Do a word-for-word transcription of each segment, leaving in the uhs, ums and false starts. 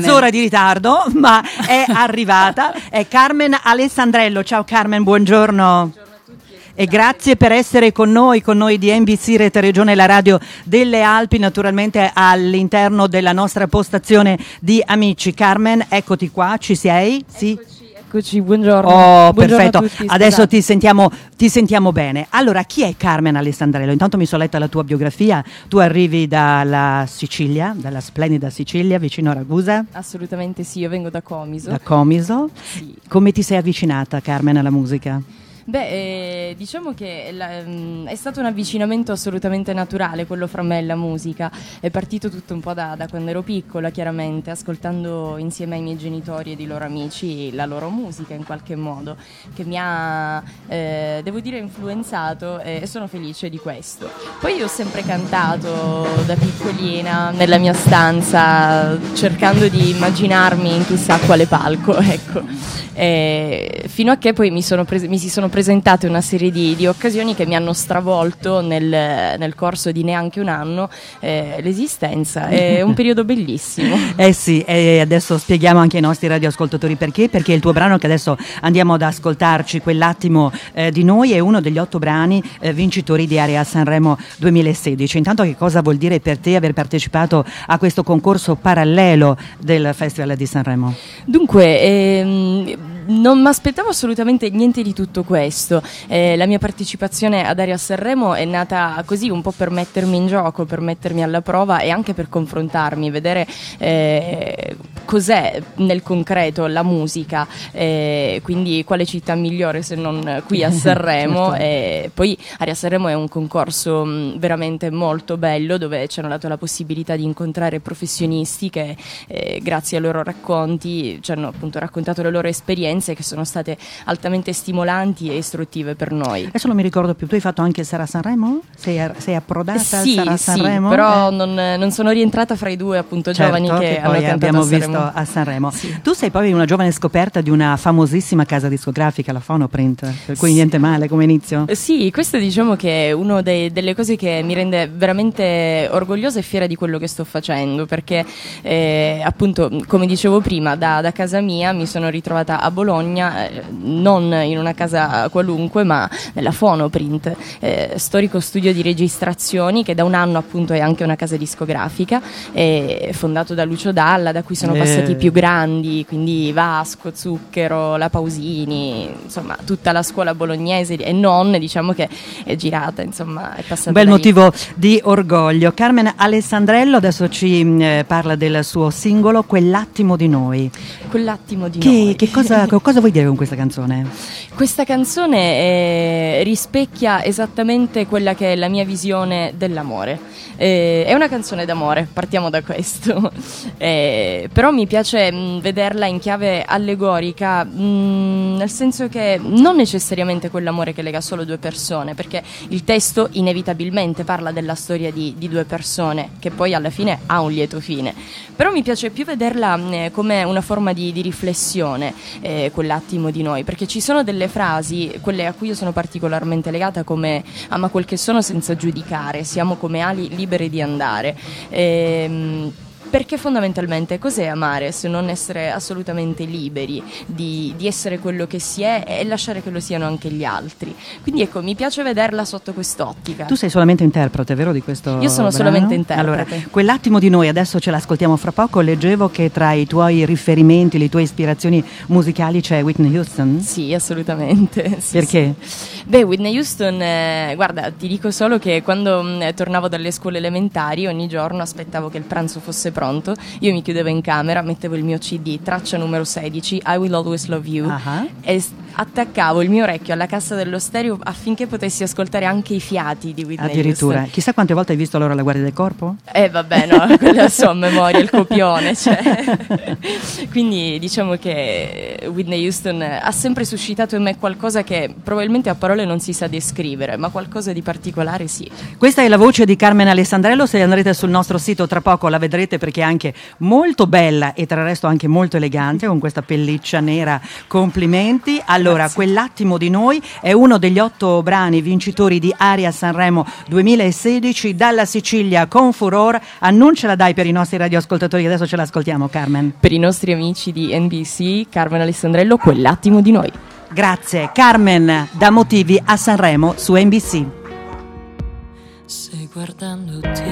mezz'ora di ritardo, ma è arrivata. È Carmen Alessandrello. Ciao Carmen, buongiorno. E grazie per essere con noi, con noi di N B C Rete Regione, la radio delle Alpi, naturalmente all'interno della nostra postazione di Amici. Carmen, eccoti qua, ci sei? Sì? Eccoci, buongiorno. Oh, buongiorno perfetto. A tutti, adesso ti sentiamo, ti sentiamo bene. Allora, chi è Carmen Alessandrello? Intanto mi sono letta la tua biografia. Tu arrivi dalla Sicilia, dalla splendida Sicilia, vicino a Ragusa. Assolutamente sì, io vengo da Comiso. Da Comiso. Sì. Come ti sei avvicinata, Carmen, alla musica? Beh, eh, diciamo che la, mh, è stato un avvicinamento assolutamente naturale quello fra me e la musica. È partito tutto un po' da, da quando ero piccola, chiaramente, ascoltando insieme ai miei genitori e ai loro amici la loro musica in qualche modo, che mi ha, eh, devo dire, influenzato, eh, e sono felice di questo. Poi io ho sempre cantato da piccolina nella mia stanza, cercando di immaginarmi in chissà quale palco, ecco. Eh, fino a che poi mi, sono pres- mi si sono presentate una serie di, di occasioni che mi hanno stravolto nel, nel corso di neanche un anno eh, l'esistenza. È un periodo bellissimo. Eh sì, e adesso spieghiamo anche ai nostri radioascoltatori perché, perché il tuo brano che adesso andiamo ad ascoltarci, Quell'attimo eh, di noi, è uno degli otto brani eh, vincitori di Area Sanremo duemilasedici. Intanto, che cosa vuol dire per te aver partecipato a questo concorso parallelo del Festival di Sanremo? Dunque, ehm, non mi aspettavo assolutamente niente di tutto questo. Eh, la mia partecipazione ad Area Sanremo è nata così, un po' per mettermi in gioco, per mettermi alla prova e anche per confrontarmi, vedere eh, cos'è nel concreto la musica, eh, quindi quale città migliore se non qui a Sanremo. Certo. E poi Area Sanremo è un concorso mh, veramente molto bello, dove ci hanno dato la possibilità di incontrare professionisti che eh, grazie ai loro racconti ci hanno appunto raccontato le loro esperienze, che sono state altamente stimolanti e istruttive per noi. Adesso non mi ricordo più, tu hai fatto anche Sarà Sanremo? Sei, sei approdata sì, a Sarà sì, Sanremo? però eh. non, non sono rientrata fra i due appunto Certo, giovani che, che hanno poi cantato abbiamo a Sanremo. visto a Sanremo. Sì. Tu sei poi una giovane scoperta di una famosissima casa discografica, la Phonoprint, per cui Sì. niente male come inizio. Eh, Sì, questo diciamo che è una delle cose che mi rende veramente orgogliosa e fiera di quello che sto facendo, perché eh, appunto, come dicevo prima, da, da casa mia mi sono ritrovata a Bologna, eh, non in una casa qualunque, ma nella Phonoprint, eh, storico studio di registrazioni che da un anno appunto è anche una casa discografica, eh, fondato da Lucio Dalla, da cui sono Eh. passati i più grandi, quindi Vasco, Zucchero, La Pausini, insomma tutta la scuola bolognese e non, diciamo che è girata, insomma è passata. Un bel da lì. motivo di orgoglio. Carmen Alessandrello adesso ci eh, parla del suo singolo Quell'attimo di noi. Quell'attimo di Che, noi. che cosa, che cosa vuoi dire con questa canzone? Questa canzone eh, rispecchia esattamente quella che è la mia visione dell'amore. Eh, è una canzone d'amore, partiamo da questo. Eh, però mi piace mh, vederla in chiave allegorica, mh, nel senso che non necessariamente quell'amore che lega solo due persone, perché il testo inevitabilmente parla della storia di, di due persone, che poi alla fine ha un lieto fine. Però mi piace più vederla eh, come una forma di, di riflessione, eh, quell'attimo di noi, perché ci sono delle frasi, quelle a cui io sono particolarmente legata, come ama quel che sono senza giudicare, siamo come ali liberi di andare. Ehm, Perché fondamentalmente cos'è amare se non essere assolutamente liberi di, di essere quello che si è e lasciare che lo siano anche gli altri? Quindi ecco, mi piace vederla sotto quest'ottica. Tu sei solamente interprete, vero, di questo Io sono brano? solamente interprete. Allora, Quell'attimo di noi, adesso ce l'ascoltiamo fra poco. Leggevo che tra i tuoi riferimenti, le tue ispirazioni musicali c'è Whitney Houston? Sì, assolutamente. Sì, Perché? sì. Beh, Whitney Houston, eh, guarda, ti dico solo che quando mh, tornavo dalle scuole elementari ogni giorno aspettavo che il pranzo fosse pronto, io mi chiudevo in camera, mettevo il mio C D, traccia numero sedici, I Will Always Love You, uh-huh. e s- attaccavo il mio orecchio alla cassa dello stereo affinché potessi ascoltare anche i fiati di Whitney Addirittura. Houston. Chissà quante volte hai visto allora La Guardia del Corpo? Eh vabbè, no, quella so a memoria, il copione, cioè. Quindi diciamo che Whitney Houston ha sempre suscitato in me qualcosa che probabilmente a parole non si sa descrivere, ma qualcosa di particolare sì. Questa è la voce di Carmen Alessandrello. Se andrete sul nostro sito tra poco la vedrete, perché è anche molto bella e tra il resto anche molto elegante, con questa pelliccia nera. Complimenti. Al Allora, Grazie. Quell'attimo di noi è uno degli otto brani vincitori di Aria Sanremo duemilasedici dalla Sicilia con furore. Annunciala dai per i nostri radioascoltatori, adesso ce l'ascoltiamo, Carmen. Per i nostri amici di N B C, Carmen Alessandrello, Quell'attimo di noi. Grazie. Carmen, da Motivi a Sanremo su N B C. Se guardandoti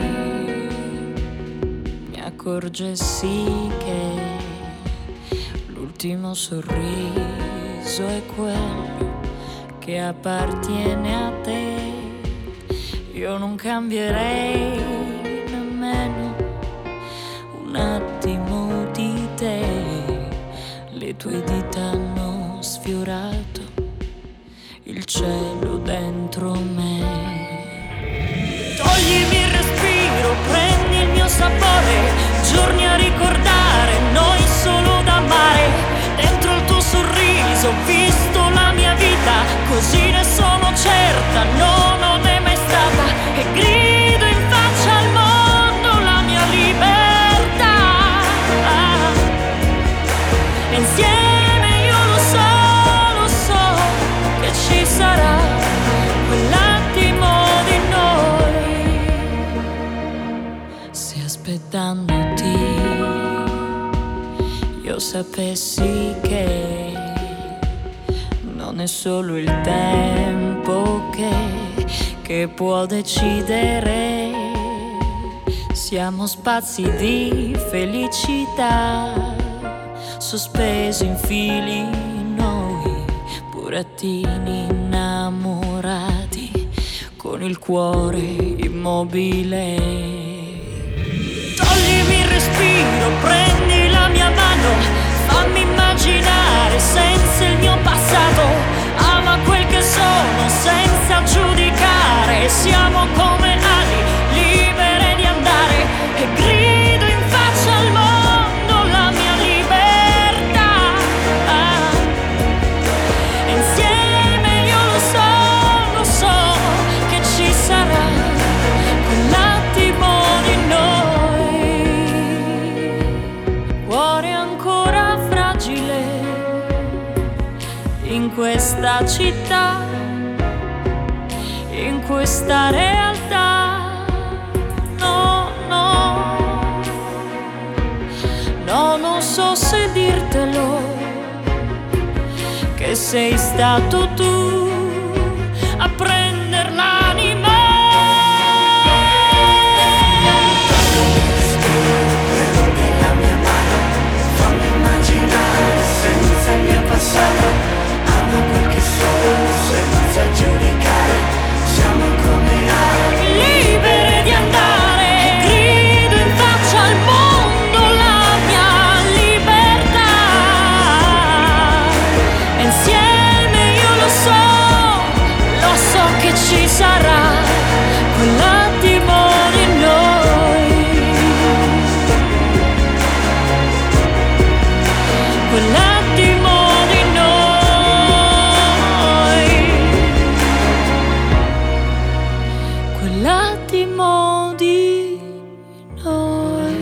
mi accorgessi che l'ultimo sorriso è quello che appartiene a te, io non cambierei nemmeno un attimo di te. Le tue dita hanno sfiorato il cielo dentro me. Toglimi il respiro, prendi il mio sapore, giorni a ricordare, noi solo da amare. Dentro il tuo sorriso ho visto la mia vita, così ne sono certa, no, non è mai stata. E grido in faccia al mondo la mia libertà. E insieme io lo so, lo so che ci sarà quell'attimo di noi. Se aspettandoti io sapessi che non è solo il tempo che, che può decidere, siamo spazi di felicità, sospesi in fili noi, burattini innamorati, con il cuore immobile. Toglimi il respiro, prendi la mia mano, fammi immaginare senza il mio passato, ama quel che sono senza giudicare, siamo come ali libere di andare, e grido in faccia al mondo la mia libertà. E insieme io lo so, lo so che ci sarà quell'attimo di noi. Cuore ancora fragile in questa città, in questa realtà. No, no, no, non so se dirtelo, che sei stato tu a prender l'anima. La mia mano, fammi immaginare senza il mio passato, amo quel che sono senza giudicare, siamo come ali Libere di andare, grido in faccia al mondo la mia libertà. E insieme io lo so, lo so che ci sarà quella